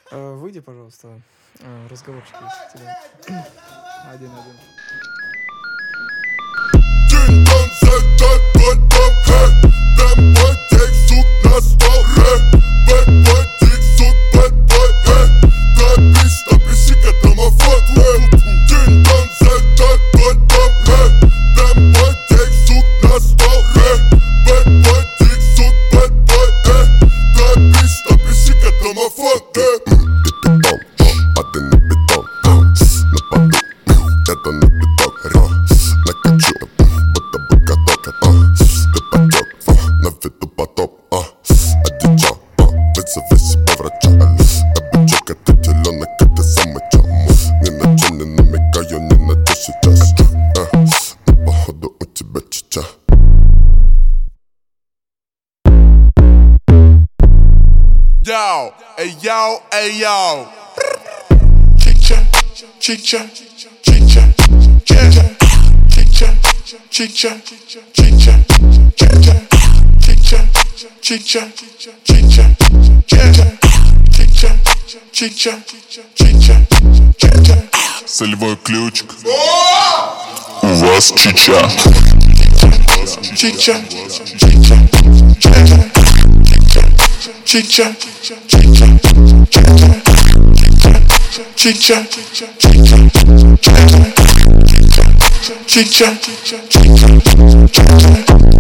Выйди, пожалуйста. Разговорчик есть у тебя. Один. Ding-dong, zeg dat wat op, hey. Bad boy, dik zoek naar stap, hey. Bad boy, dik zoek, bad boy, hey. Dat is ik het aan mijn voet, hey. Ding-dong, zeg dat wat op, hey. Bad boy, dik zoek naar stap, hey. Bad boy, dik zoek, bad boy, hey. Dat is ik het aan mijn voet, hey. Yo, hey yo, hey yo. Chicha, chicha, chicha, chicha, chicha, chicha, chicha, chicha, chicha, chicha, chicha, chicha, chicha, chicha, chicha. Солевой ключик. У вас чича. Чича, чича, чича. Chicha, chicha, chicha, chicha, chicha, chicha, chicha, chicha, chicha.